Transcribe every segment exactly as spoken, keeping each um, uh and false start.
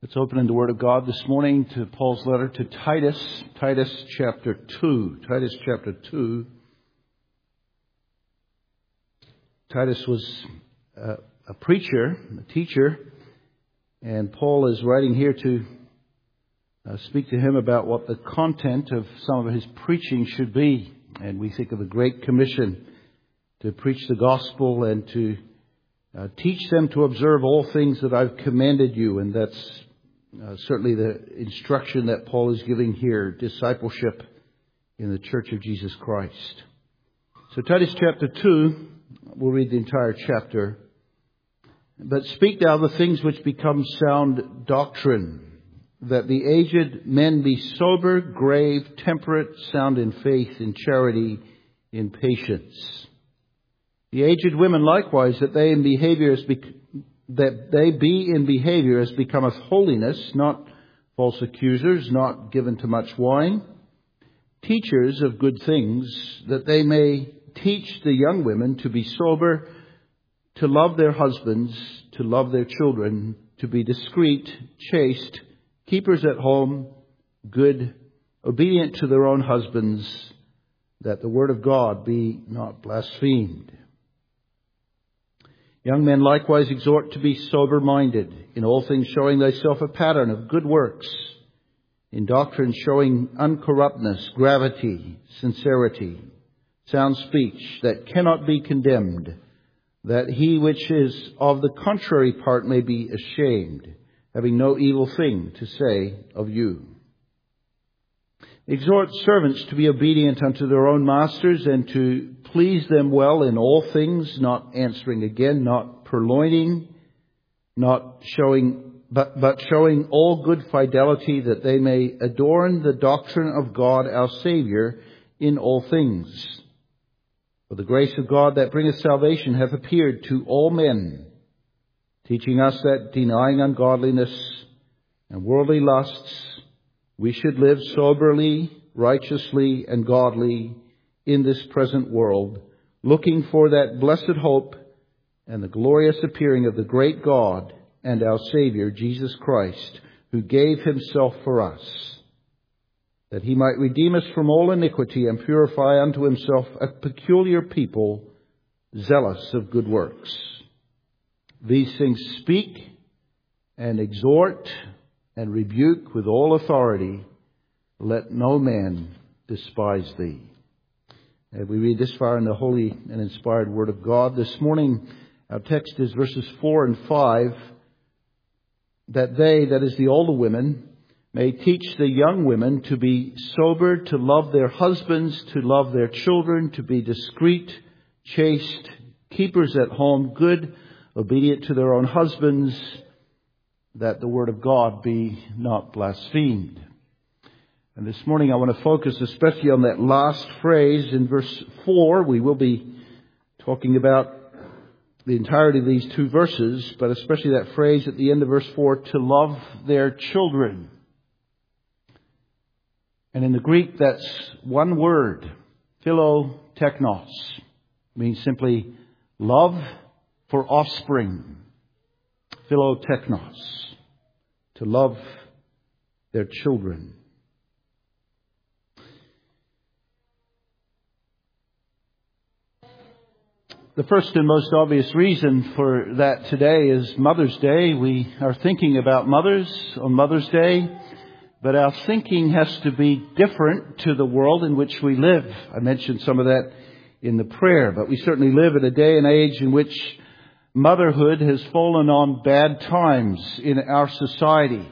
Let's open in the Word of God this morning to Paul's letter to Titus, Titus chapter two. Titus chapter two. Titus was a, a preacher, a teacher, and Paul is writing here to uh, speak to him about what the content of some of his preaching should be. And we think of the Great Commission to preach the gospel and to uh, teach them to observe all things that I've commanded you. And that's Uh, certainly the instruction that Paul is giving here, discipleship in the Church of Jesus Christ. So Titus chapter two, we'll read the entire chapter. But speak thou the things which become sound doctrine, that the aged men be sober, grave, temperate, sound in faith, in charity, in patience. The aged women likewise, that they in behavior as be that they be in behavior as becometh holiness, not false accusers, not given to much wine, teachers of good things, that they may teach the young women to be sober, to love their husbands, to love their children, to be discreet, chaste, keepers at home, good, obedient to their own husbands, that the word of God be not blasphemed. Young men likewise exhort to be sober-minded, in all things showing thyself a pattern of good works, in doctrine showing uncorruptness, gravity, sincerity, sound speech that cannot be condemned, that he which is of the contrary part may be ashamed, having no evil thing to say of you. Exhort servants to be obedient unto their own masters, and to please them well in all things, not answering again, not purloining, not showing, but, but showing all good fidelity, that they may adorn the doctrine of God our Saviour in all things. For the grace of God that bringeth salvation hath appeared to all men, teaching us that denying ungodliness and worldly lusts, we should live soberly, righteously, and godly in this present world, looking for that blessed hope and the glorious appearing of the great God and our Saviour, Jesus Christ, who gave himself for us, that he might redeem us from all iniquity and purify unto himself a peculiar people, zealous of good works. These things speak and exhort and rebuke with all authority. Let no man despise thee. And we read this far in the holy and inspired Word of God. This morning, our text is verses four and five. That they, that is the older women, may teach the young women to be sober, to love their husbands, to love their children, to be discreet, chaste, keepers at home, good, obedient to their own husbands, that the word of God be not blasphemed. And this morning I want to focus especially on that last phrase in verse four. We will be talking about the entirety of these two verses, but especially that phrase at the end of verse four, to love their children. And in the Greek, that's one word, philotechnos, means simply love for offspring. Philotechnos, to love their children. The first and most obvious reason for that today is Mother's Day. We are thinking about mothers on Mother's Day, but our thinking has to be different to the world in which we live. I mentioned some of that in the prayer, but we certainly live in a day and age in which motherhood has fallen on bad times in our society.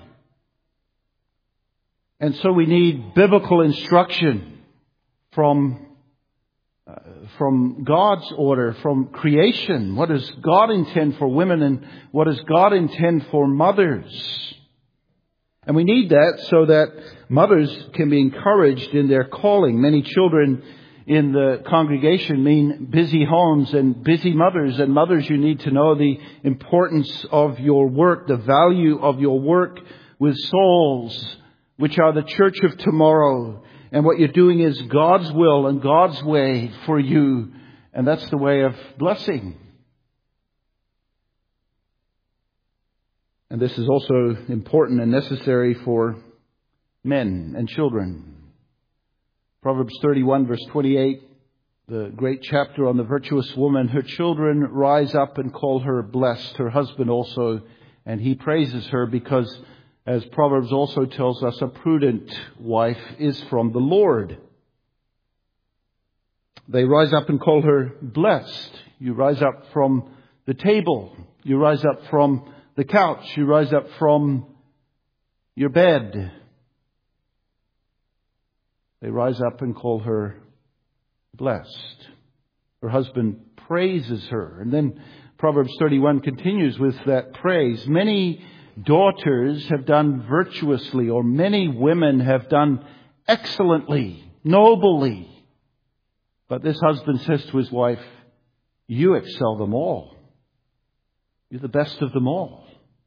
And so we need biblical instruction from Uh, from God's order, from creation. What does God intend for women, and what does God intend for mothers? And we need that so that mothers can be encouraged in their calling. Many children in the congregation mean busy homes and busy mothers. And mothers, you need to know the importance of your work, the value of your work with souls, which are the church of tomorrow. And what you're doing is God's will and God's way for you. And that's the way of blessing. And this is also important and necessary for men and children. Proverbs thirty-one verse twenty-eight, the great chapter on the virtuous woman. Her children rise up and call her blessed, her husband also, and he praises her because, as Proverbs also tells us, a prudent wife is from the Lord. They rise up and call her blessed. You rise up from the table. You rise up from the couch. You rise up from your bed. They rise up and call her blessed. Her husband praises her. And then Proverbs thirty-one continues with that praise. Many daughters have done virtuously, or many women have done excellently, nobly. But this husband says to his wife, you excel them all. You're the best of them all.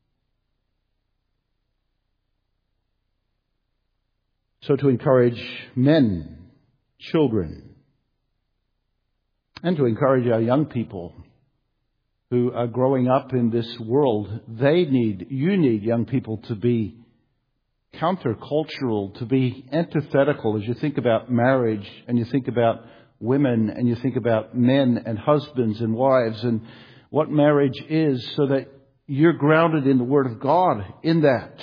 So to encourage men, children, and to encourage our young people who are growing up in this world, they need, you need young people to be countercultural, to be antithetical as you think about marriage and you think about women and you think about men and husbands and wives and what marriage is, so that you're grounded in the Word of God in that.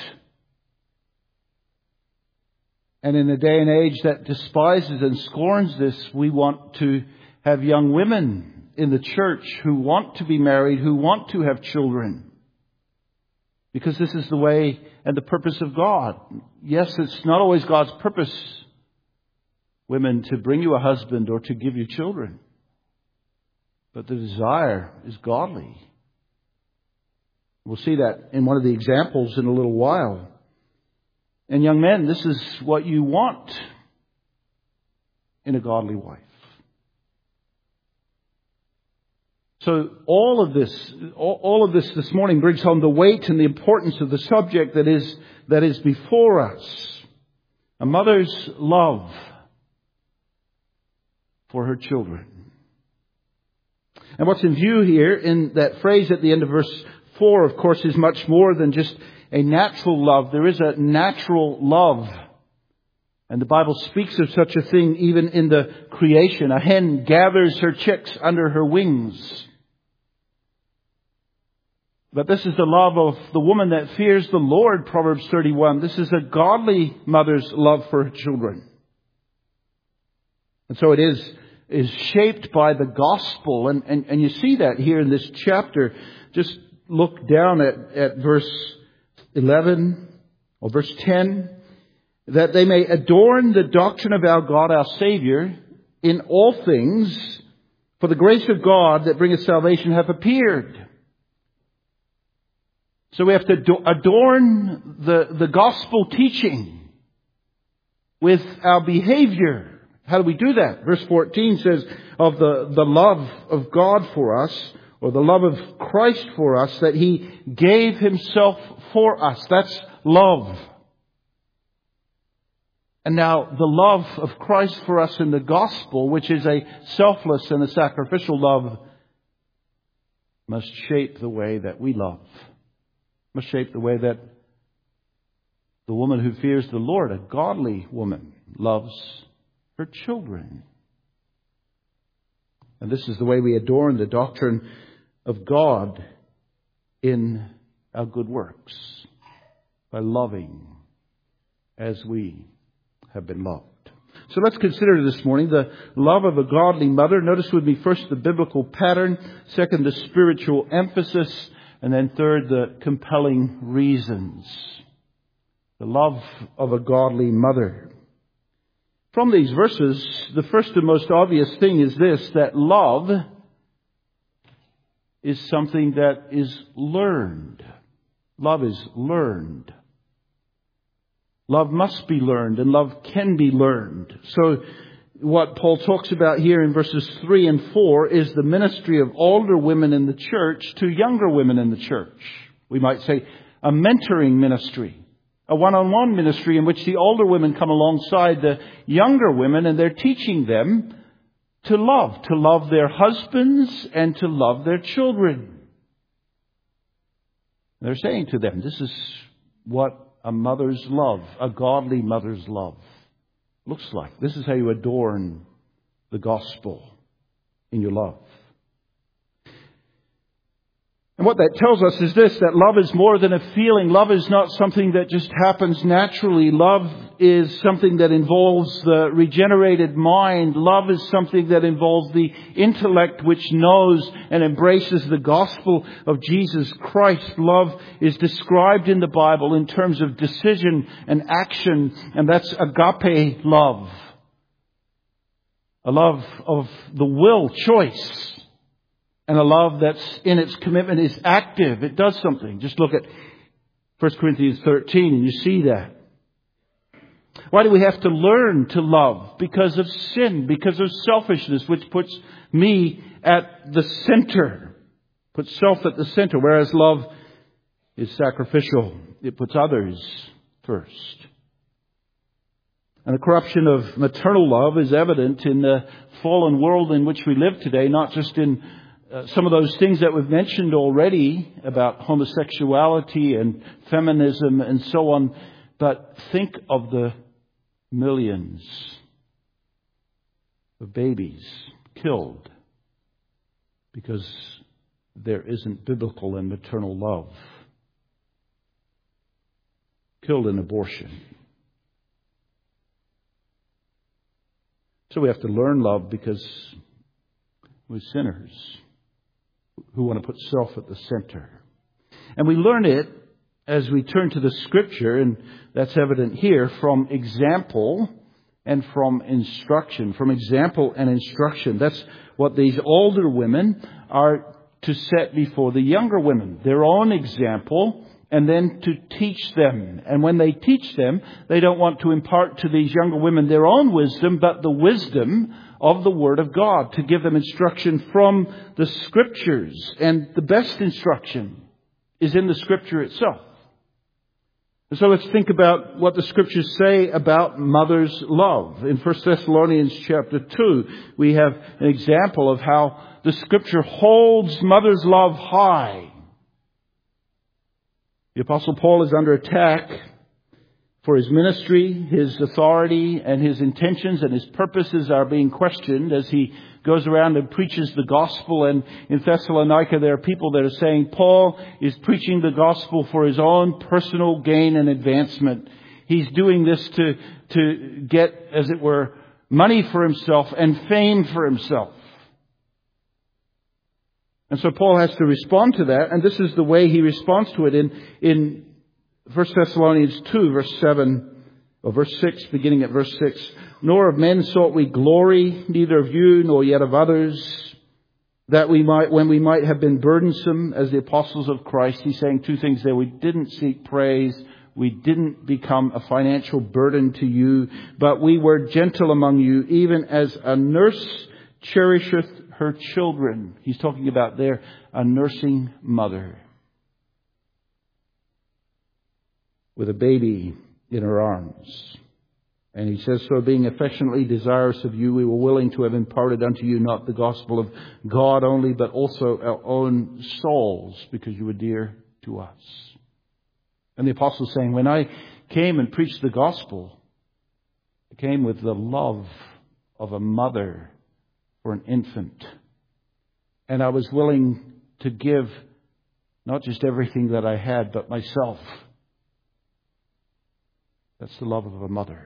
And in a day and age that despises and scorns this, we want to have young women in the church who want to be married, who want to have children. Because this is the way and the purpose of God. Yes, it's not always God's purpose, women, to bring you a husband or to give you children. But the desire is godly. We'll see that in one of the examples in a little while. And young men, this is what you want in a godly wife. So all of this, all of this this morning brings home the weight and the importance of the subject that is, that is before us. A mother's love for her children. And what's in view here in that phrase at the end of verse four, of course, is much more than just a natural love. There is a natural love. And the Bible speaks of such a thing even in the creation. A hen gathers her chicks under her wings. But this is the love of the woman that fears the Lord, Proverbs thirty-one. This is a godly mother's love for her children. And so it is, is shaped by the gospel. And, and, and you see that here in this chapter. Just look down at, at verse eleven or verse ten. That they may adorn the doctrine of our God, our Savior, in all things, for the grace of God that bringeth salvation hath appeared. So we have to adorn the, the gospel teaching with our behavior. How do we do that? Verse fourteen says of the, the love of God for us, or the love of Christ for us, that He gave Himself for us. That's love. And now the love of Christ for us in the gospel, which is a selfless and a sacrificial love, must shape the way that we love. Must shape the way that the woman who fears the Lord, a godly woman, loves her children. And this is the way we adorn the doctrine of God in our good works, by loving as we have been loved. So let's consider this morning the love of a godly mother. Notice with me first the biblical pattern, second the spiritual emphasis, and then third the compelling reasons. The love of a godly mother. From these verses, the first and most obvious thing is this, that love is something that is learned. Love is learned. Love must be learned, and love can be learned. So what Paul talks about here in verses three and four is the ministry of older women in the church to younger women in the church. We might say a mentoring ministry, a one-on-one ministry in which the older women come alongside the younger women and they're teaching them to love, to love their husbands and to love their children. They're saying to them, this is what a mother's love, a godly mother's love, looks like. This is how you adorn the gospel in your love. And what that tells us is this, that love is more than a feeling. Love is not something that just happens naturally. Love is something that involves the regenerated mind. Love is something that involves the intellect which knows and embraces the gospel of Jesus Christ. Love is described in the Bible in terms of decision and action, and that's agape love. A love of the will, choice. And a love that's in its commitment is active. It does something. Just look at First Corinthians thirteen and you see that. Why do we have to learn to love? Because of sin, because of selfishness, which puts me at the center. Puts self at the center, whereas love is sacrificial. It puts others first. And the corruption of maternal love is evident in the fallen world in which we live today, not just in Uh, some of those things that we've mentioned already about homosexuality and feminism and so on. But think of the millions of babies killed because there isn't biblical and maternal love. Killed in abortion. So we have to learn love because we're sinners who want to put self at the center. And we learn it as we turn to the Scripture, and that's evident here, from example and from instruction. From example and instruction. That's what these older women are to set before the younger women. Their own example, and then to teach them. And when they teach them, they don't want to impart to these younger women their own wisdom, but the wisdom of the Word of God, to give them instruction from the Scriptures. And the best instruction is in the Scripture itself. And so let's think about what the Scriptures say about mother's love. In First Thessalonians chapter two, we have an example of how the Scripture holds mother's love high. The Apostle Paul is under attack for his ministry, his authority, and his intentions and his purposes are being questioned as he goes around and preaches the gospel. And in Thessalonica, there are people that are saying Paul is preaching the gospel for his own personal gain and advancement. He's doing this to, to get, as it were, money for himself and fame for himself. And so Paul has to respond to that. And this is the way he responds to it in, in First Thessalonians two, verse seven, or verse six, beginning at verse six. Nor of men sought we glory, neither of you, nor yet of others, that we might, when we might have been burdensome as the apostles of Christ. He's saying two things there. We didn't seek praise. We didn't become a financial burden to you, but we were gentle among you, even as a nurse cherisheth her children. He's talking about there a nursing mother with a baby in her arms. And he says, so being affectionately desirous of you, we were willing to have imparted unto you not the gospel of God only, but also our own souls, because you were dear to us. And the apostle is saying, when I came and preached the gospel, I came with the love of a mother for an infant. And I was willing to give not just everything that I had, but myself. That's the love of a mother.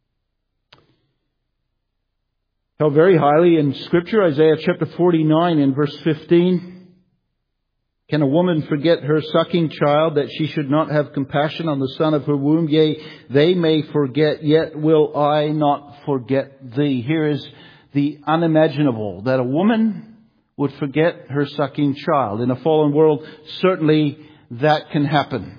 Held very highly in Scripture, Isaiah chapter forty-nine and verse fifteen. Can a woman forget her sucking child, that she should not have compassion on the son of her womb? Yea, they may forget, yet will I not forget thee. Here is the unimaginable, that a woman would forget her sucking child. In a fallen world, certainly that can happen.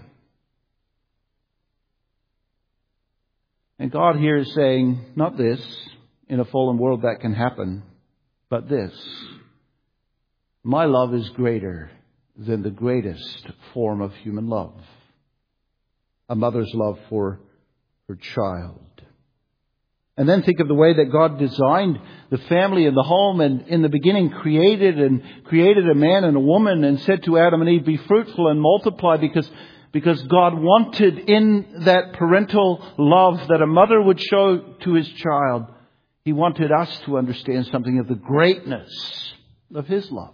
And God here is saying, not this, in a fallen world that can happen, but this. My love is greater than the greatest form of human love. A mother's love for her child. And then think of the way that God designed the family and the home, and in the beginning created and created a man and a woman and said to Adam and Eve, be fruitful and multiply, because, because God wanted in that parental love that a mother would show to his child, he wanted us to understand something of the greatness of his love.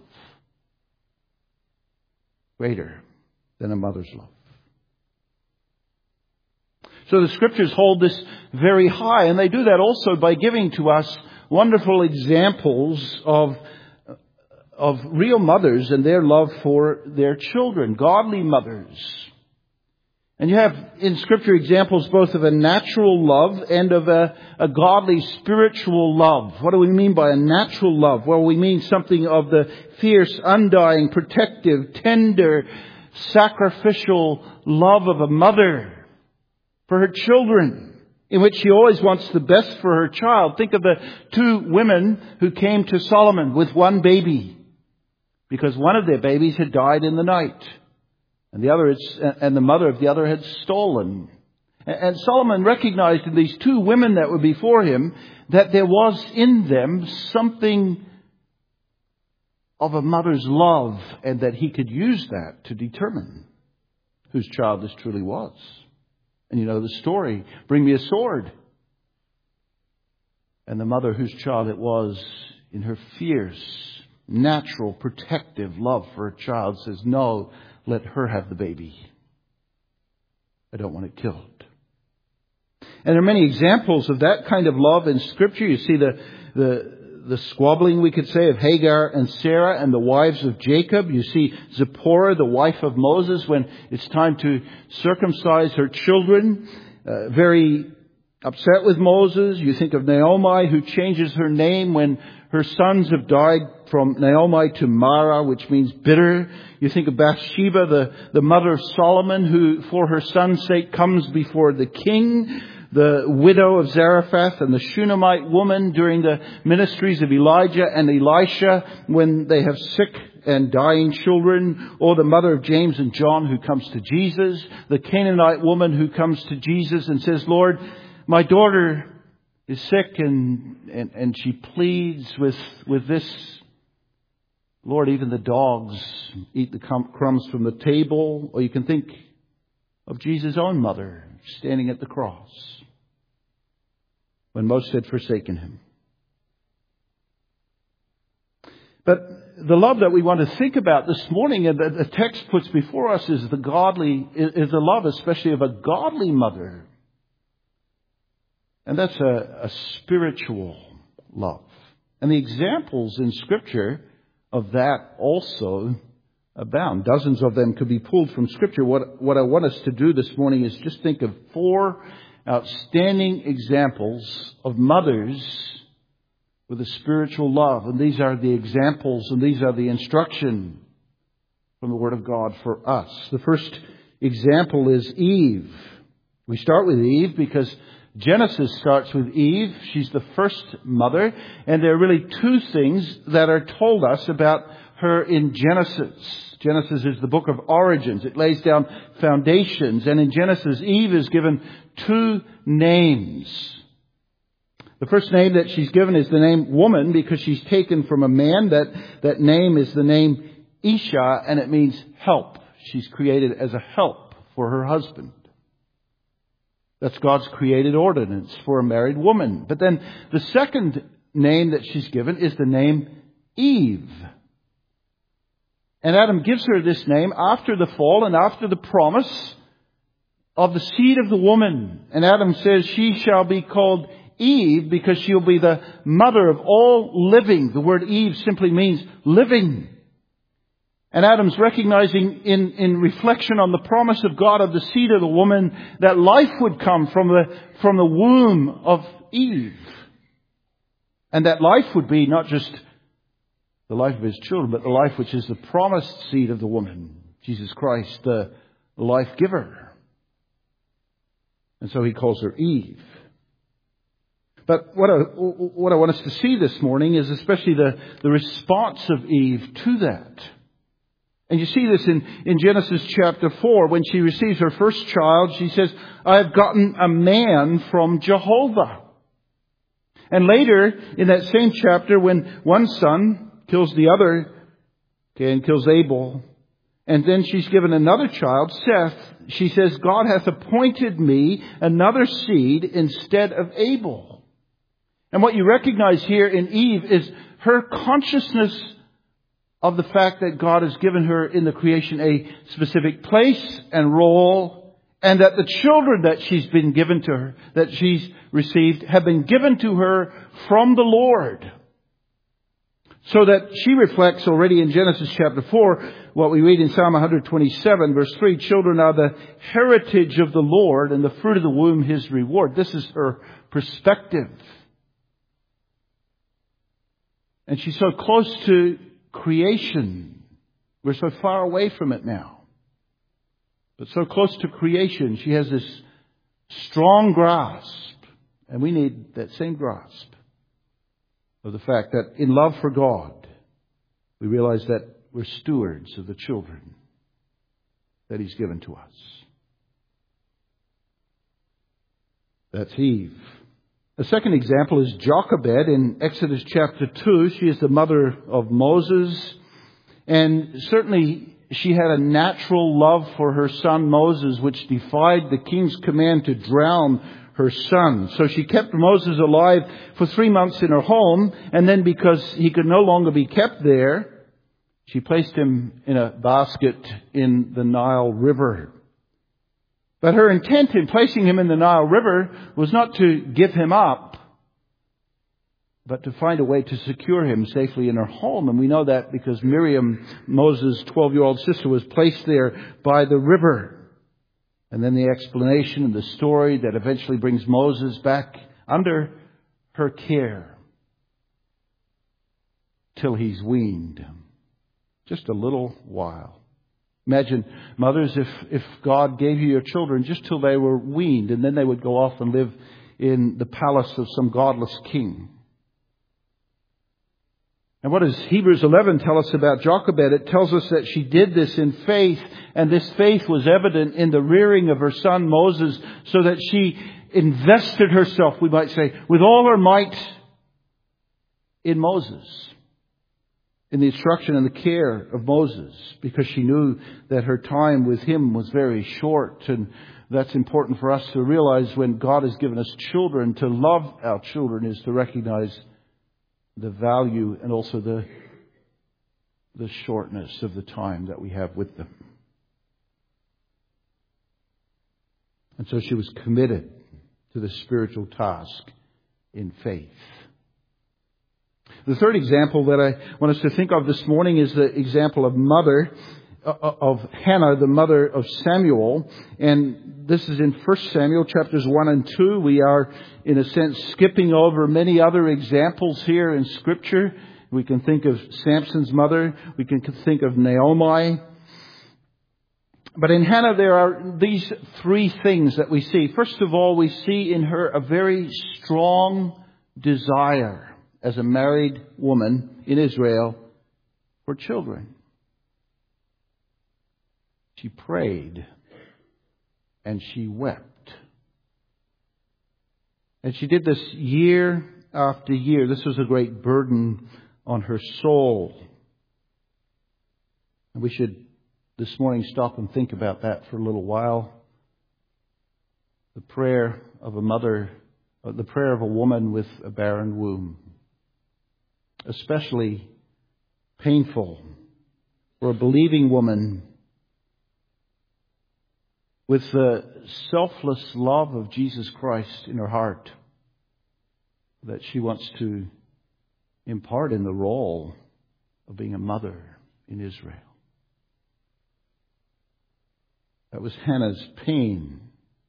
Greater than a mother's love. So the Scriptures hold this very high, and they do that also by giving to us wonderful examples of, of real mothers and their love for their children, godly mothers. And you have in Scripture examples both of a natural love and of a, a godly spiritual love. What do we mean by a natural love? Well, we mean something of the fierce, undying, protective, tender, sacrificial love of a mother for her children, in which she always wants the best for her child. Think of the two women who came to Solomon with one baby, because one of their babies had died in the night, and the other, and the mother of the other had stolen. And Solomon recognized in these two women that were before him that there was in them something of a mother's love, and that he could use that to determine whose child this truly was. And you know the story. Bring me a sword. And the mother whose child it was, in her fierce, natural, protective love for her child, says, no, let her have the baby. I don't want it killed. And there are many examples of that kind of love in Scripture. You see the, the, the squabbling, we could say, of Hagar and Sarah and the wives of Jacob. You see Zipporah, the wife of Moses, when it's time to circumcise her children, uh, very upset with Moses. You think of Naomi, who changes her name when her sons have died, from Naomi to Mara, which means bitter. You think of Bathsheba, the, the mother of Solomon, who for her son's sake comes before the king. The widow of Zarephath and the Shunammite woman during the ministries of Elijah and Elisha when they have sick and dying children. Or the mother of James and John who comes to Jesus. The Canaanite woman who comes to Jesus and says, Lord, my daughter is sick, and, and, and she pleads with, with this. Lord, even the dogs eat the crumbs from the table. Or you can think of Jesus' own mother standing at the cross when most had forsaken him. But the love that we want to think about this morning, and that the text puts before us, is the godly, is the love especially of a godly mother. And that's a, a spiritual love. And the examples in Scripture of that also abound. Dozens of them could be pulled from Scripture. What, what I want us to do this morning is just think of four outstanding examples of mothers with a spiritual love. And these are the examples, and these are the instruction from the Word of God for us. The first example is Eve. We start with Eve because Genesis starts with Eve. She's the first mother. And there are really two things that are told us about her in Genesis. Genesis is the book of origins. It lays down foundations. And in Genesis, Eve is given two names. The first name that she's given is the name woman, because she's taken from a man. That, that name is the name Isha, and it means help. She's created as a help for her husband. That's God's created ordinance for a married woman. But then the second name that she's given is the name Eve. And Adam gives her this name after the fall and after the promise of the seed of the woman. And Adam says she shall be called Eve because she'll be the mother of all living. The word Eve simply means living. And Adam's recognizing in, in reflection on the promise of God of the seed of the woman that life would come from the, from the womb of Eve. And that life would be not just the life of his children, but the life which is the promised seed of the woman, Jesus Christ, the life giver. And so he calls her Eve. But what I, what I want us to see this morning is especially the, the response of Eve to that. And you see this in, in Genesis chapter four. When she receives her first child, she says, I have gotten a man from Jehovah. And later, in that same chapter, when one son kills the other, okay, and kills Abel, and then she's given another child, Seth, she says, God hath appointed me another seed instead of Abel. And what you recognize here in Eve is her consciousness of the fact that God has given her in the creation a specific place and role, and that the children that she's been given to her, that she's received, have been given to her from the Lord. So that she reflects already in Genesis chapter four, what we read in Psalm one twenty-seven, verse three, children are the heritage of the Lord, and the fruit of the womb his reward. This is her perspective. And she's so close to creation. We're so far away from it now. But so close to creation, she has this strong grasp. And we need that same grasp of the fact that in love for God, we realize that we're stewards of the children that he's given to us. That's Eve. A second example is Jochebed in Exodus chapter two. She is the mother of Moses. And certainly she had a natural love for her son Moses, which defied the king's command to drown her son. So she kept Moses alive for three months in her home. And then because he could no longer be kept there, she placed him in a basket in the Nile River. But her intent in placing him in the Nile River was not to give him up, but to find a way to secure him safely in her home. And we know that because Miriam, Moses' twelve-year-old sister, was placed there by the river. And then the explanation and the story that eventually brings Moses back under her care till he's weaned. Just a little while. Imagine, mothers, if, if God gave you your children just till they were weaned, and then they would go off and live in the palace of some godless king. And what does Hebrews eleven tell us about Jochebed? It tells us that she did this in faith, and this faith was evident in the rearing of her son Moses, so that she invested herself, we might say, with all her might in Moses, in the instruction and the care of Moses, because she knew that her time with him was very short. And that's important for us to realize when God has given us children. To love our children is to recognize the value and also the, the shortness of the time that we have with them. And so she was committed to the spiritual task in faith. The third example that I want us to think of this morning is the example of mother, of Hannah, the mother of Samuel. And this is in First Samuel chapters one and two. We are, in a sense, skipping over many other examples here in Scripture. We can think of Samson's mother. We can think of Naomi. But in Hannah, there are these three things that we see. First of all, we see in her a very strong desire as a married woman in Israel for children. She prayed and she wept. And she did this year after year. This was a great burden on her soul. And we should this morning stop and think about that for a little while. The prayer of a mother, the prayer of a woman with a barren womb. Especially painful for a believing woman with the selfless love of Jesus Christ in her heart that she wants to impart in the role of being a mother in Israel. That was Hannah's pain.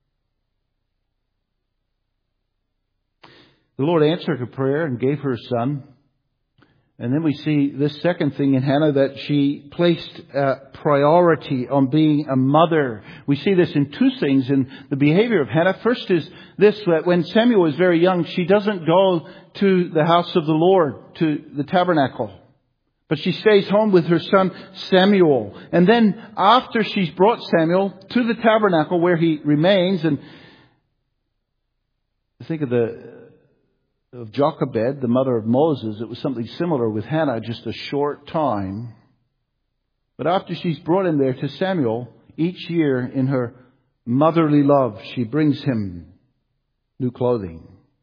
The Lord answered her prayer and gave her a son. And then we see this second thing in Hannah, that she placed uh, priority on being a mother. We see this in two things in the behavior of Hannah. First is this, that when Samuel was very young, she doesn't go to the house of the Lord, to the tabernacle. But she stays home with her son Samuel. And then after she's brought Samuel to the tabernacle where he remains, and think of the of Jochebed, the mother of Moses, it was something similar with Hannah, just a short time. But after she's brought him there to Samuel, each year in her motherly love, she brings him new clothing.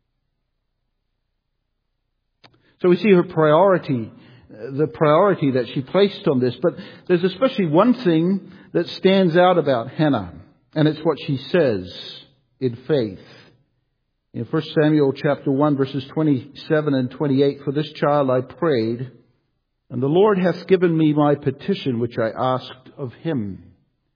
So we see her priority, the priority that she placed on this. But there's especially one thing that stands out about Hannah, and it's what she says in faith. In First Samuel chapter one, verses twenty-seven and twenty-eight, "For this child I prayed, and the Lord hath given me my petition which I asked of him."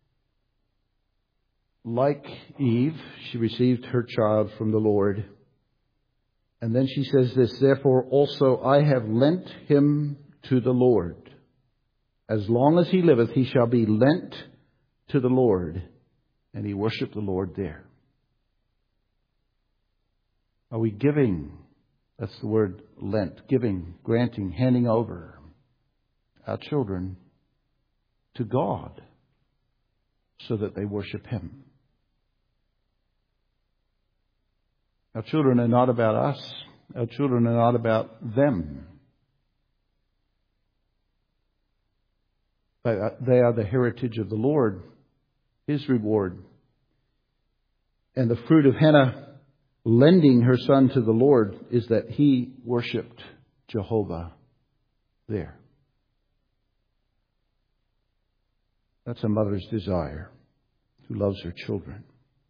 Like Eve, she received her child from the Lord. And then she says this, "Therefore also I have lent him to the Lord. As long as he liveth, he shall be lent to the Lord." And he worshiped the Lord there. Are we giving? That's the word lent. Giving, granting, handing over our children to God so that they worship him. Our children are not about us. Our children are not about them. But they are the heritage of the Lord, his reward. And the fruit of Hannah lending her son to the Lord is that he worshipped Jehovah there. That's a mother's desire, who loves her children.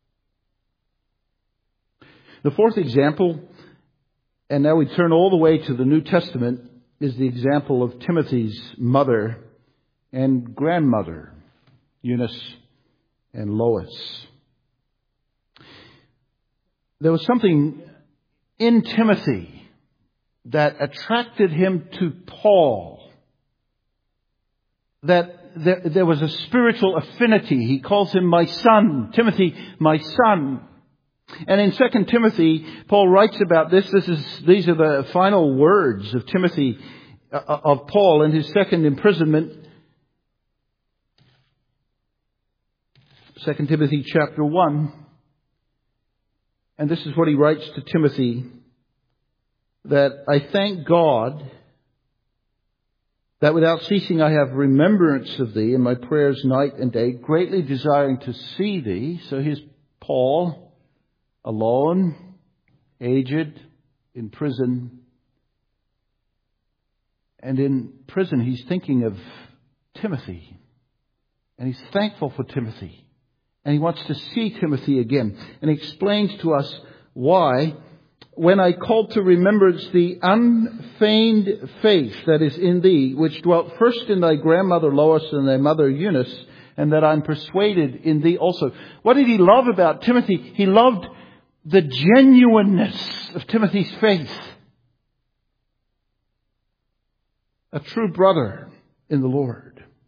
The fourth example, and now we turn all the way to the New Testament, is the example of Timothy's mother and grandmother, Eunice and Lois. There was something in Timothy that attracted him to Paul, that there, there was a spiritual affinity. He calls him my son, Timothy, my son. And in Second Timothy, Paul writes about this. This is these are the final words of Timothy, uh, of Paul in his second imprisonment. Second Timothy chapter one. And this is what he writes to Timothy, that I thank God that without ceasing I have remembrance of thee in my prayers night and day, greatly desiring to see thee. So here's Paul, alone, aged, in prison. And in prison he's thinking of Timothy. And he's thankful for Timothy. And he wants to see Timothy again. And he explains to us why. When I called to remembrance the unfeigned faith that is in thee, which dwelt first in thy grandmother Lois and thy mother Eunice, and that I'm persuaded in thee also. What did he love about Timothy? He loved the genuineness of Timothy's faith. A true brother in the Lord.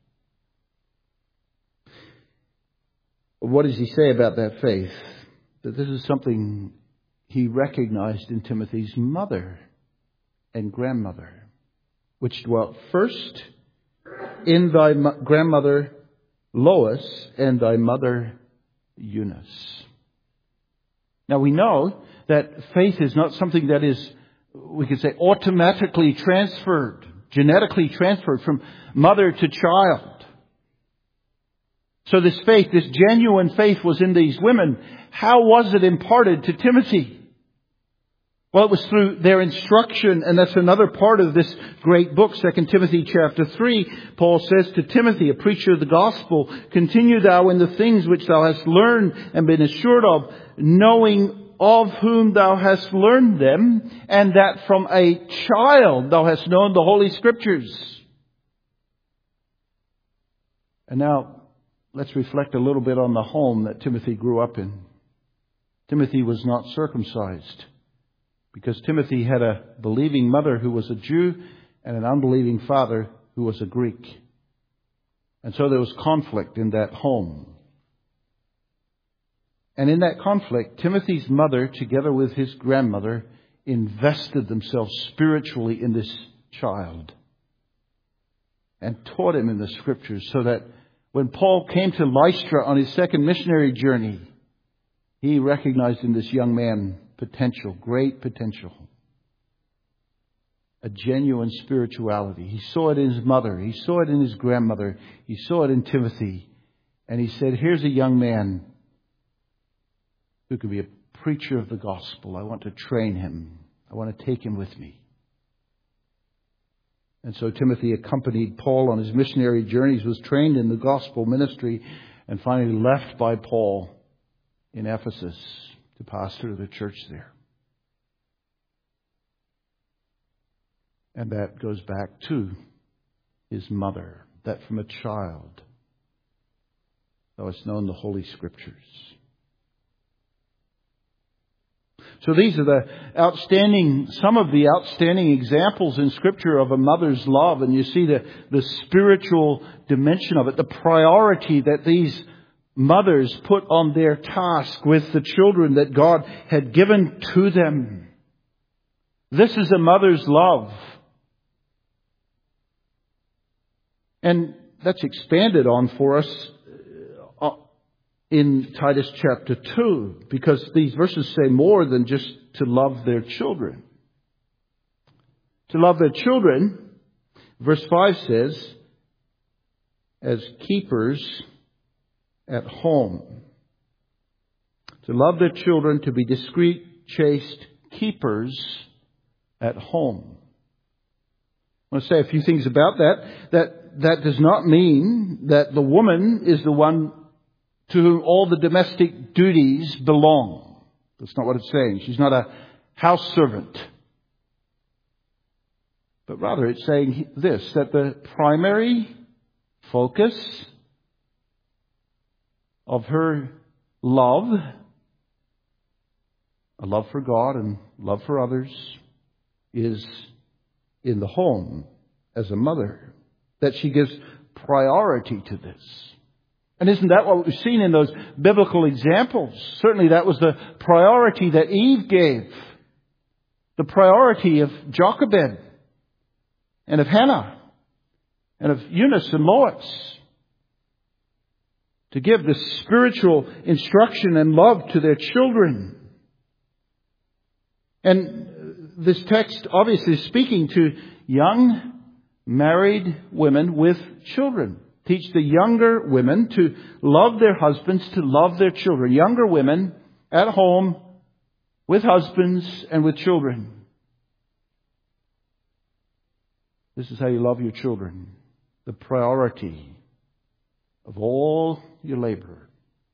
What does he say about that faith? That this is something he recognized in Timothy's mother and grandmother, which dwelt first in thy grandmother Lois and thy mother Eunice. Now we know that faith is not something that is, we could say, automatically transferred, genetically transferred from mother to child. So this faith, this genuine faith was in these women. How was it imparted to Timothy? Well, it was through their instruction, and that's another part of this great book, Second Timothy chapter three. Paul says to Timothy, a preacher of the gospel, continue thou in the things which thou hast learned and been assured of, knowing of whom thou hast learned them, and that from a child thou hast known the Holy Scriptures. And now, let's reflect a little bit on the home that Timothy grew up in. Timothy was not circumcised because Timothy had a believing mother who was a Jew and an unbelieving father who was a Greek. And so there was conflict in that home. And in that conflict, Timothy's mother, together with his grandmother, invested themselves spiritually in this child and taught him in the Scriptures, so that when Paul came to Lystra on his second missionary journey, he recognized in this young man potential, great potential. a genuine spirituality. He saw it in his mother. He saw it in his grandmother. He saw it in Timothy. And he said, here's a young man who could be a preacher of the gospel. I want to train him. I want to take him with me. And so Timothy accompanied Paul on his missionary journeys, was trained in the gospel ministry, and finally left by Paul in Ephesus to pastor the church there. And that goes back to his mother, that from a child thou hast known the Holy Scriptures. So these are the outstanding, some of the outstanding examples in Scripture of a mother's love. And you see the, the spiritual dimension of it, the priority that these mothers put on their task with the children that God had given to them. This is a mother's love. And that's expanded on for us in Titus chapter two, because these verses say more than just to love their children. To love their children, verse five says, as keepers at home. To love their children, to be discreet, chaste keepers at home. I want to say a few things about that. That that does not mean that the woman is the one to whom all the domestic duties belong. That's not what it's saying. She's not a house servant. But rather it's saying this, that the primary focus of her love, a love for God and love for others, is in the home as a mother. That she gives priority to this. And isn't that what we've seen in those biblical examples? Certainly that was the priority that Eve gave. The priority of Jochebed and of Hannah and of Eunice and Lois. To give the spiritual instruction and love to their children. And this text obviously is speaking to young married women with children. Teach the younger women to love their husbands, to love their children. Younger women at home with husbands and with children. This is how you love your children. The priority of all your labor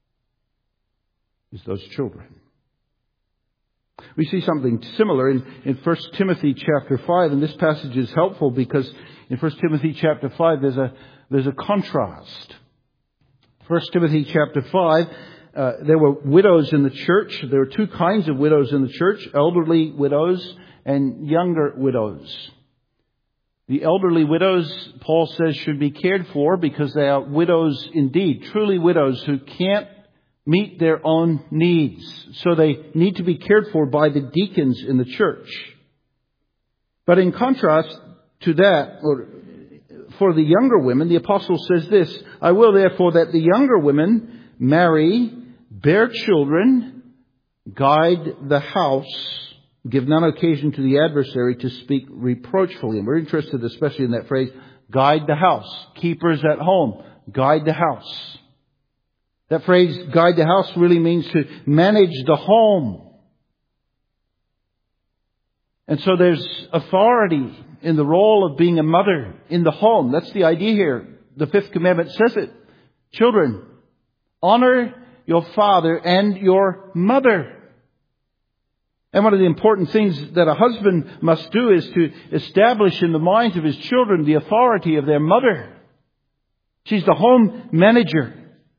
is those children. We see something similar in, in First Timothy chapter five, and this passage is helpful because in First Timothy chapter five there's a there's a contrast. First Timothy chapter five, uh, there were widows in the church. There were two kinds of widows in the church: elderly widows and younger widows. The elderly widows, Paul says, should be cared for because they are widows indeed, truly widows who can't meet their own needs. So they need to be cared for by the deacons in the church. But in contrast to that, or for the younger women, the apostle says this: I will therefore that the younger women marry, bear children, guide the house, give none occasion to the adversary to speak reproachfully. And we're interested especially in that phrase, guide the house. Keepers at home, guide the house. That phrase, guide the house, really means to manage the home. And so there's authority in the role of being a mother in the home. That's the idea here. The fifth commandment says it. Children, honor your father and your mother. And one of the important things that a husband must do is to establish in the minds of his children the authority of their mother. She's the home manager.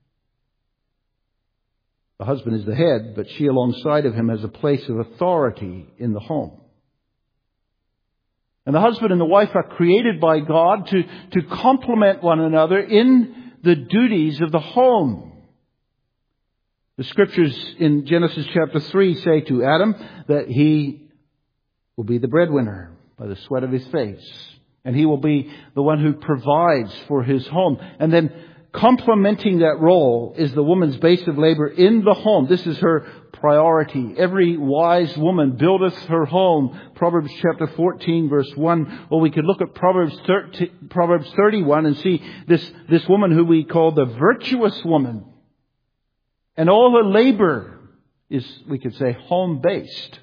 The husband is the head, but she alongside of him has a place of authority in the home. And the husband and the wife are created by God to, to complement one another in the duties of the home. The scriptures in Genesis chapter three say to Adam that he will be the breadwinner by the sweat of his face. And he will be the one who provides for his home. And then complementing that role is the woman's base of labor in the home. This is her priority. Every wise woman buildeth her home. Proverbs chapter fourteen verse one. Or we could look at Proverbs thirty, Proverbs thirty-one and see this, this woman who we call the virtuous woman. And all her labor is, we could say, home-based.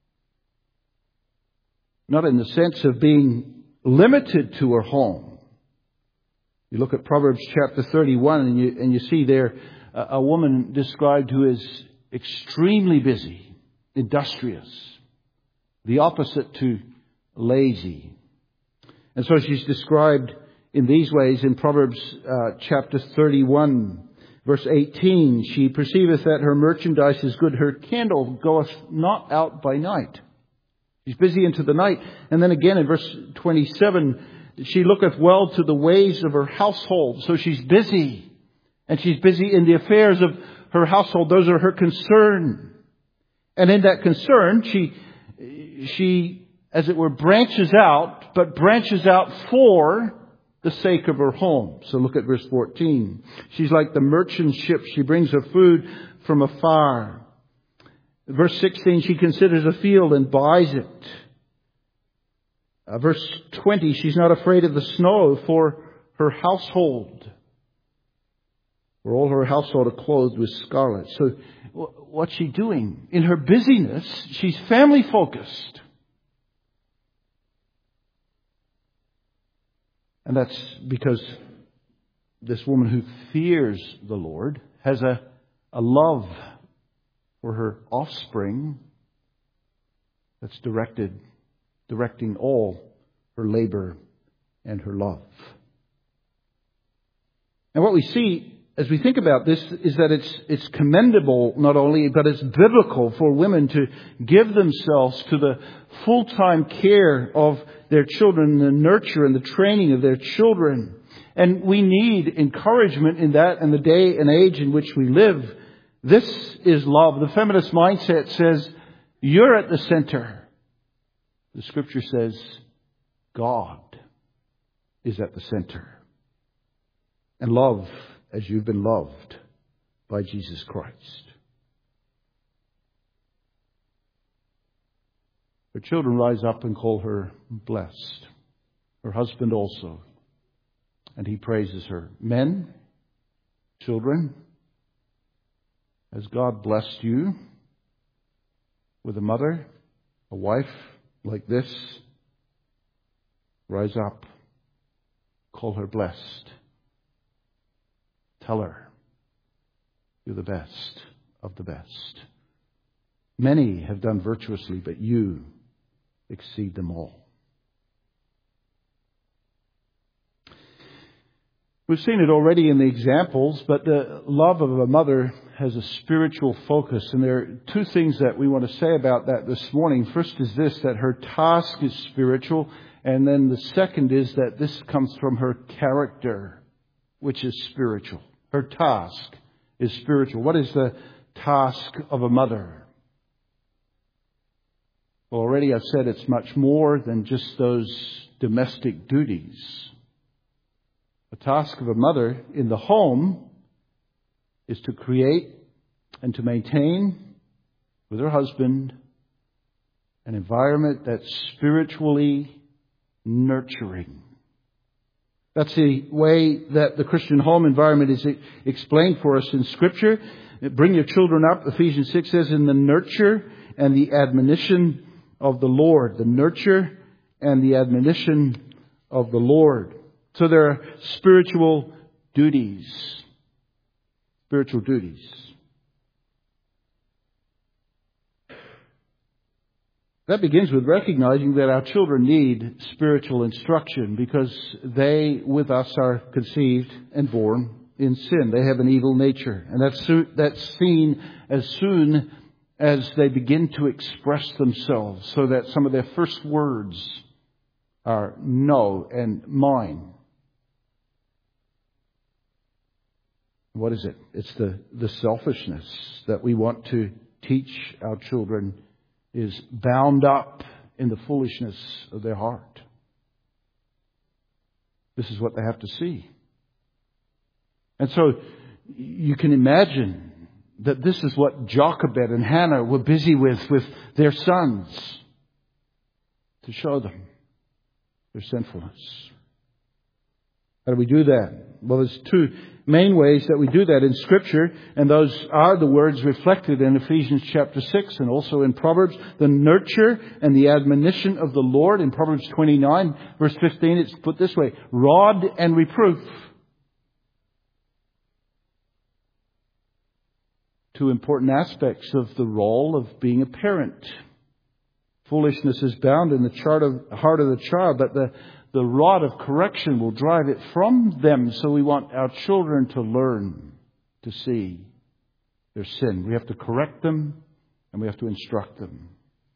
Not in the sense of being limited to her home. You look at Proverbs chapter thirty-one and you, and you see there a, a woman described who is extremely busy, industrious, the opposite to lazy. And so she's described in these ways in Proverbs uh, chapter thirty-one, verse eighteen. She perceiveth that her merchandise is good, her candle goeth not out by night. She's busy into the night. And then again in verse twenty-seven, she looketh well to the ways of her household. So she's busy. And she's busy in the affairs of her household. Those are her concern. And in that concern, she, she, as it were, branches out, but branches out for the sake of her home. So look at verse fourteen. She's like the merchant ship. She brings her food from afar. Verse sixteen, she considers a field and buys it. Uh, verse twenty, she's not afraid of the snow for her household. For all her household are clothed with scarlet. So what's she doing? In her busyness, she's family focused. And that's because this woman who fears the Lord has a, a love for her offspring that's directed, directing all her labor and her love. And what we see as we think about this is that it's it's commendable not only, but it's biblical for women to give themselves to the full-time care of their children, the nurture and the training of their children. And we need encouragement in that in the day and age in which we live. This is love. The feminist mindset says, you're at the center. The Scripture says, God is at the center. And love as you've been loved by Jesus Christ. Her children rise up and call her blessed. Her husband also. And he praises her. Men, children, has God blessed you with a mother, a wife like this? Rise up. Call her blessed. Tell her you're the best of the best. Many have done virtuously, but you exceed them all. We've seen it already in the examples, but the love of a mother has a spiritual focus. And there are two things that we want to say about that this morning. First is this, that her task is spiritual. And then the second is that this comes from her character, which is spiritual. Her task is spiritual. What is the task of a mother? Well, already I've said it's much more than just those domestic duties. The task of a mother in the home is to create and to maintain with her husband an environment that's spiritually nurturing. That's the way that the Christian home environment is explained for us in Scripture. Bring your children up, Ephesians six says, in the nurture and the admonition of the Lord. The nurture and the admonition of the Lord. So there are spiritual duties. Spiritual duties. That begins with recognizing that our children need spiritual instruction because they, with us, are conceived and born in sin. They have an evil nature. And that's, that's seen as soon as they begin to express themselves, so that some of their first words are no and mine. What is it? It's the, the selfishness that we want to teach our children is bound up in the foolishness of their heart. This is what they have to see. And so you can imagine that this is what Jochebed and Hannah were busy with, with their sons, to show them their sinfulness. How do we do that? Well, there's two main ways that we do that in Scripture, and those are the words reflected in Ephesians chapter six and also in Proverbs. The nurture and the admonition of the Lord. In Proverbs twenty-nine, verse fifteen, it's put this way: rod and reproof. Two important aspects of the role of being a parent. Foolishness is bound in the heart of the child, but the, the rod of correction will drive it from them. So we want our children to learn to see their sin. We have to correct them and we have to instruct them.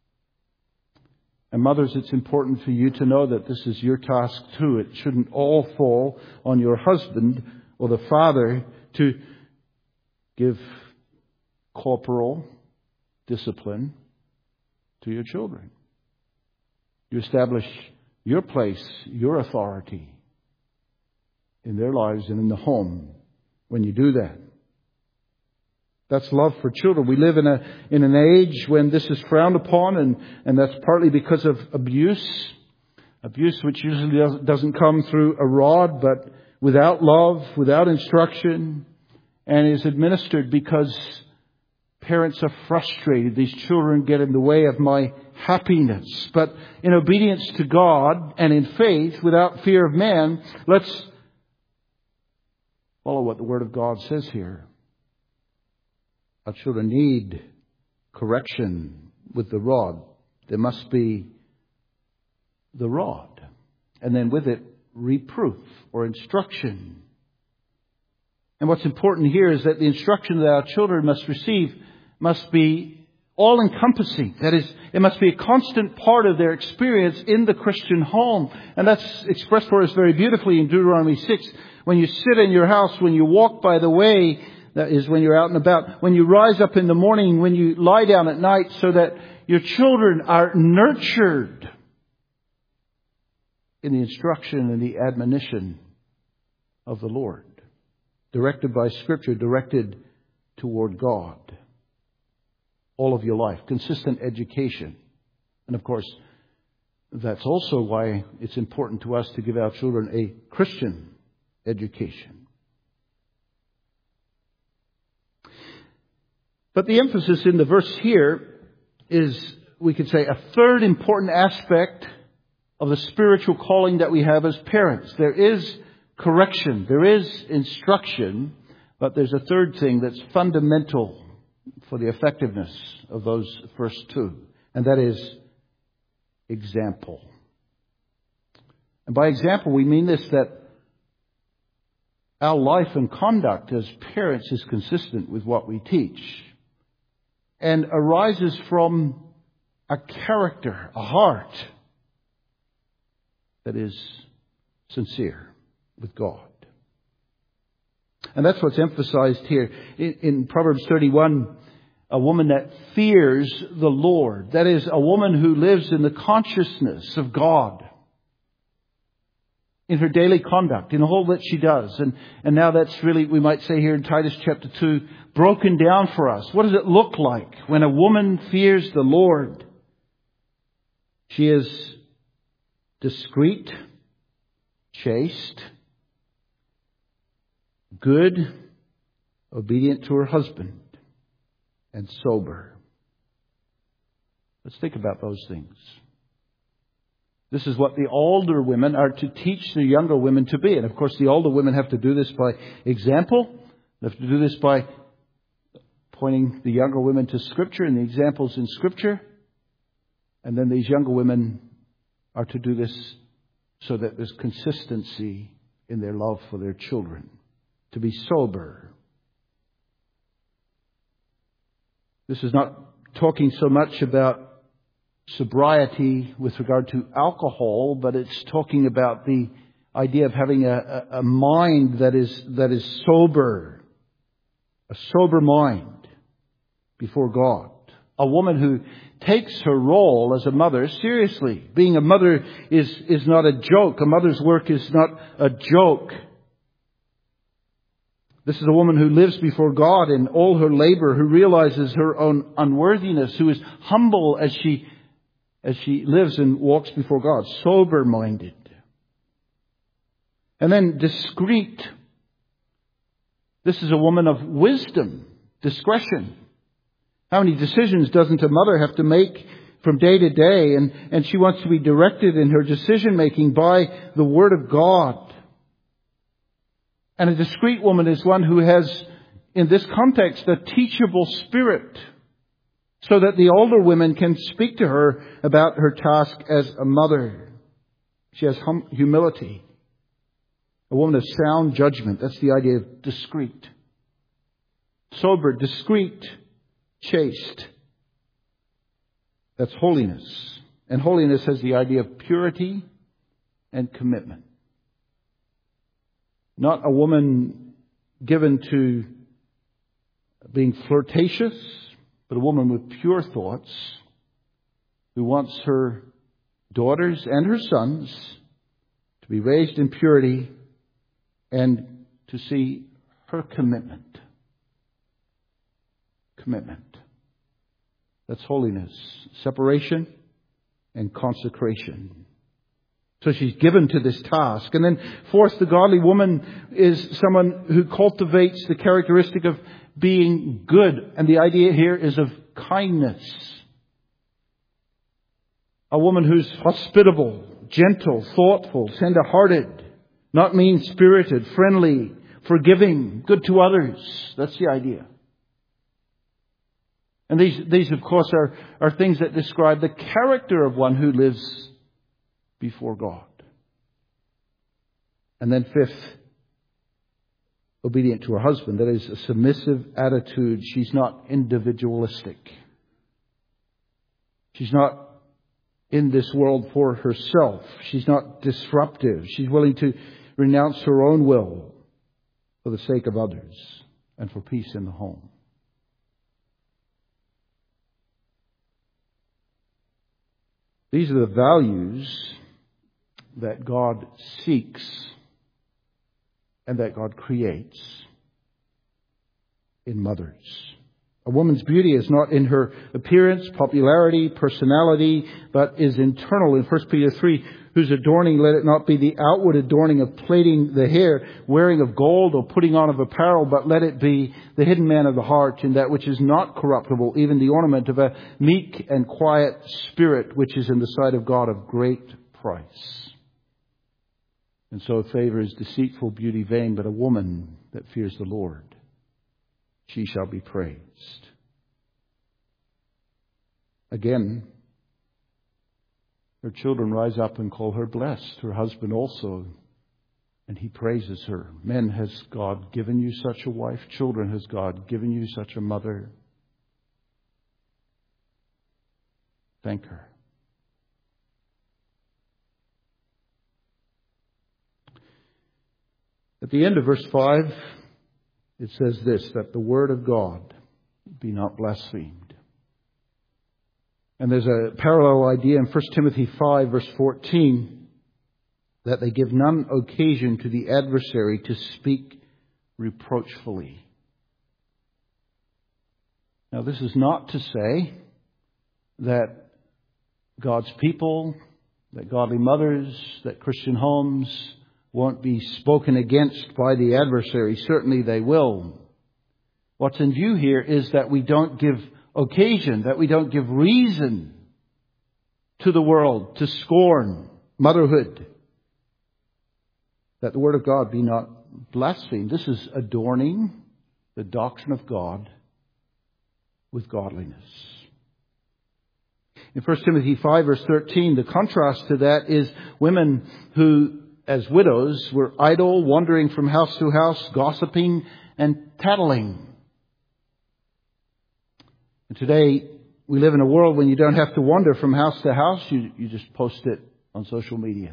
And mothers, it's important for you to know that this is your task too. It shouldn't all fall on your husband or the father to give corporal discipline to your children. You establish your place, your authority in their lives and in the home when you do that. That's love for children. We live in a in an age when this is frowned upon, and, and that's partly because of abuse. Abuse which usually doesn't come through a rod, but without love, without instruction, and is administered because parents are frustrated. These children get in the way of my happiness. But in obedience to God and in faith, without fear of man, let's follow what the Word of God says here. Our children need correction with the rod. There must be the rod. And then with it, reproof or instruction. And what's important here is that the instruction that our children must receive must be all-encompassing. That is, it must be a constant part of their experience in the Christian home. And that's expressed for us very beautifully in Deuteronomy six. When you sit in your house, when you walk by the way, that is when you're out and about, when you rise up in the morning, when you lie down at night, so that your children are nurtured in the instruction and the admonition of the Lord. Directed by Scripture, directed toward God. All of your life. Consistent education. And of course, that's also why it's important to us to give our children a Christian education. But the emphasis in the verse here is, we could say, a third important aspect of the spiritual calling that we have as parents. There is correction, there is instruction, but there's a third thing that's fundamental for the effectiveness of those first two, and that is example. And by example, we mean this, that our life and conduct as parents is consistent with what we teach and arises from a character, a heart that is sincere with God. And that's what's emphasized here in, in Proverbs thirty-one. A woman that fears the Lord. That is, a woman who lives in the consciousness of God in her daily conduct, in all that she does. And, and now that's really, we might say here in Titus chapter two, broken down for us. What does it look like when a woman fears the Lord? She is discreet, chaste, good, obedient to her husband, and sober. Let's think about those things. This is what the older women are to teach the younger women to be. And of course, the older women have to do this by example. They have to do this by pointing the younger women to Scripture and the examples in Scripture. And then these younger women are to do this so that there's consistency in their love for their children. To be sober. This is not talking so much about sobriety with regard to alcohol, but it's talking about the idea of having a, a mind that is that is sober, a sober mind before God. A woman who takes her role as a mother seriously. Being a mother is, is not a joke. A mother's work is not a joke. This is a woman who lives before God in all her labor, who realizes her own unworthiness, who is humble as she, as she lives and walks before God, sober-minded. And then discreet. This is a woman of wisdom, discretion. How many decisions doesn't a mother have to make from day to day? And, and she wants to be directed in her decision making by the Word of God. And a discreet woman is one who has, in this context, a teachable spirit, so that the older women can speak to her about her task as a mother. She has hum- humility. A woman of sound judgment. That's the idea of discreet. Sober, discreet, chaste. That's holiness. And holiness has the idea of purity and commitment. Not a woman given to being flirtatious, but a woman with pure thoughts who wants her daughters and her sons to be raised in purity and to see her commitment. Commitment. That's holiness. Separation and consecration. So she's given to this task. And then fourth, the godly woman is someone who cultivates the characteristic of being good. And the idea here is of kindness. A woman who's hospitable, gentle, thoughtful, tender-hearted, not mean-spirited, friendly, forgiving, good to others. That's the idea. And these, these of course, are, are things that describe the character of one who lives before God. And then fifth, obedient to her husband. That is a submissive attitude. She's not individualistic. She's not in this world for herself. She's not disruptive. She's willing to renounce her own will for the sake of others and for peace in the home. These are the values that God seeks and that God creates in mothers. A woman's beauty is not in her appearance, popularity, personality, but is internal. In First Peter three, whose adorning, let it not be the outward adorning of plaiting the hair, wearing of gold, or putting on of apparel, but let it be the hidden man of the heart, in that which is not corruptible, even the ornament of a meek and quiet spirit, which is in the sight of God of great price. And so favor is deceitful, beauty vain, but a woman that fears the Lord, she shall be praised. Again, her children rise up and call her blessed. Her husband also. And he praises her. Men, has God given you such a wife? Children, has God given you such a mother? Thank her. At the end of verse five, it says this, that the word of God be not blasphemed. And there's a parallel idea in First Timothy five, verse fourteen, that they give none occasion to the adversary to speak reproachfully. Now, this is not to say that God's people, that godly mothers, that Christian homes won't be spoken against by the adversary. Certainly they will. What's in view here is that we don't give occasion, that we don't give reason to the world to scorn motherhood. That the word of God be not blasphemed. This is adorning the doctrine of God with godliness. In First Timothy five, verse thirteen, the contrast to that is women who, as widows, were idle, wandering from house to house, gossiping and tattling. And today, we live in a world when you don't have to wander from house to house. You, you just post it on social media.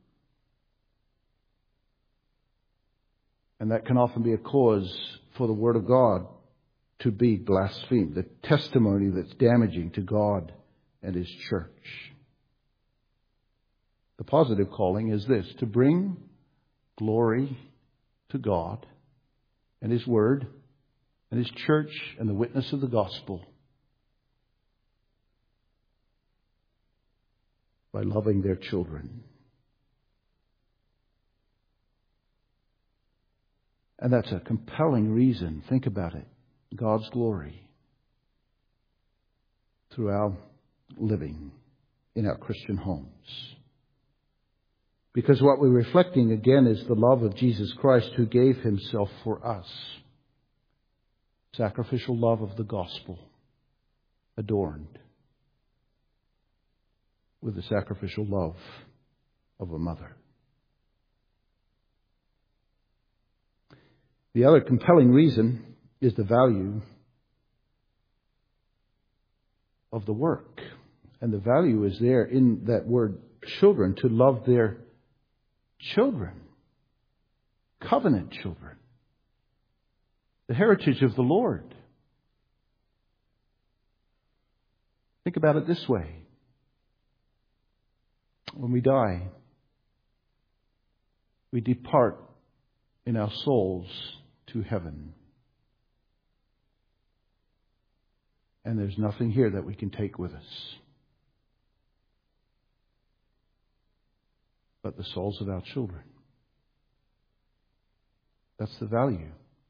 And that can often be a cause for the Word of God to be blasphemed. The testimony that's damaging to God and His church. The positive calling is this, to bring glory to God and His Word and His church and the witness of the gospel by loving their children. And that's a compelling reason. Think about it. God's glory through our living in our Christian homes. Because what we're reflecting again is the love of Jesus Christ, who gave Himself for us. Sacrificial love of the gospel, adorned with the sacrificial love of a mother. The other compelling reason is the value of the work. And the value is there in that word children, to love their children, covenant children, the heritage of the Lord. Think about it this way. When we die, we depart in our souls to heaven. And there's nothing here that we can take with us but the souls of our children. That's the value.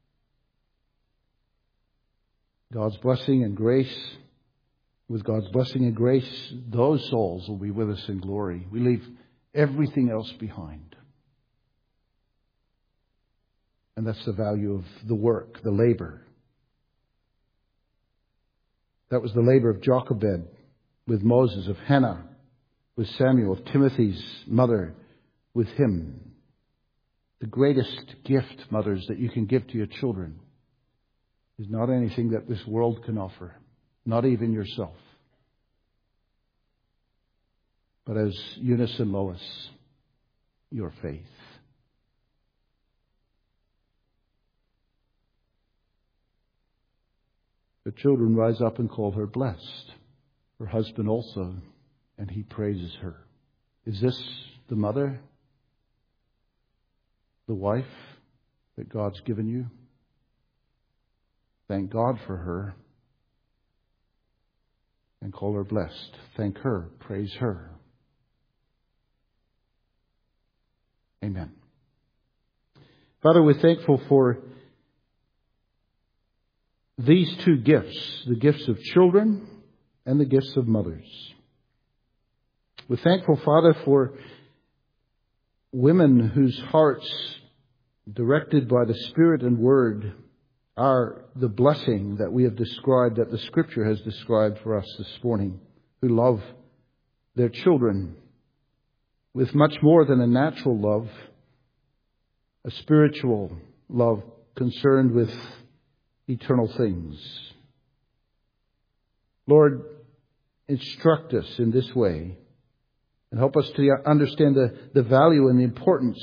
God's blessing and grace, with God's blessing and grace, those souls will be with us in glory. We leave everything else behind. And that's the value of the work, the labor. That was the labor of Jochebed with Moses, of Hannah with Samuel, of Timothy's mother with him. The greatest gift, mothers, that you can give to your children is not anything that this world can offer, not even yourself. But as Eunice and Lois, your faith. The children rise up and call her blessed. Her husband also, and he praises her. Is this the mother, the wife that God's given you? Thank God for her and call her blessed. Thank her, praise her. Amen. Father, we're thankful for these two gifts, the gifts of children and the gifts of mothers. We're thankful, Father, for women whose hearts, directed by the Spirit and Word, are the blessing that we have described, that the Scripture has described for us this morning, who love their children with much more than a natural love, a spiritual love concerned with eternal things. Lord, instruct us in this way and help us to understand the, the value and the importance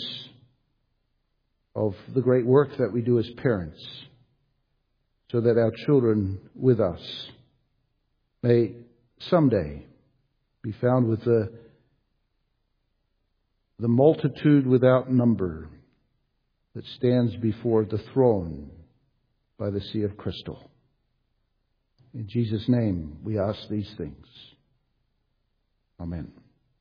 of the great work that we do as parents, so that our children with us may someday be found with the, the multitude without number that stands before the throne by the sea of crystal. In Jesus' name we ask these things. Amen.